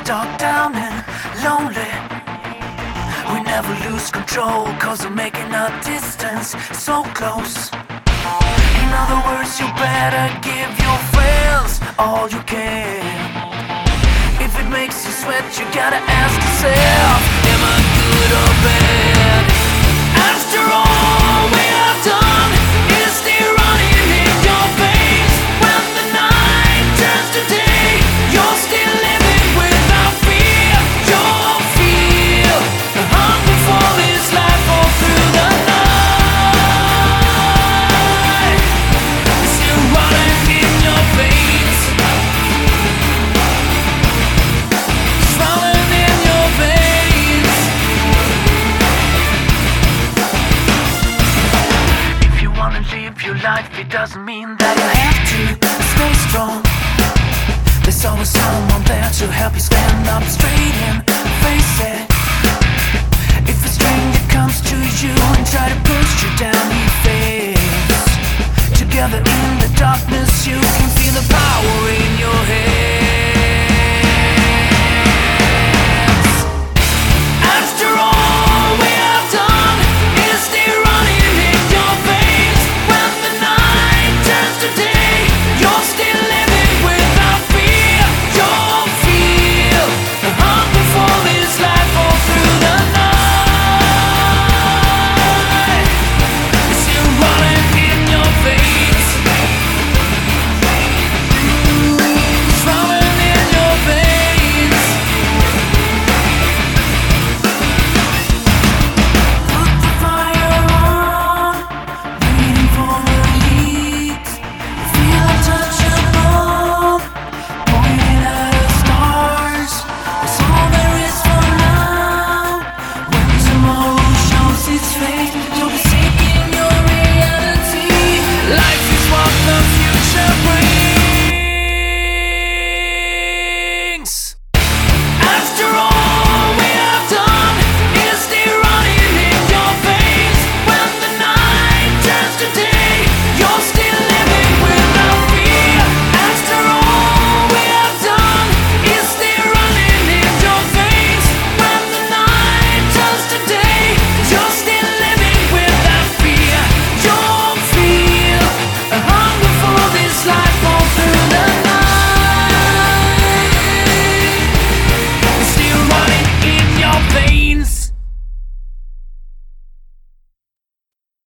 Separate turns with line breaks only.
dark, down and lonely. We never lose control, cause we're making our distance so close. In other words, you better give your friends all you can. If it makes you sweat, you gotta ask yourself, am I good or bad? After all we have done is still running in your veins. When the night turns to day, you're still living without fear. You'll feel the hunger for this life all through the night. It's still running in your veins. It's running in your veins. If you wanna live your life, it doesn't mean that you have to stay strong. There's always someone there to help you stand up straight and face it. If a stranger comes to you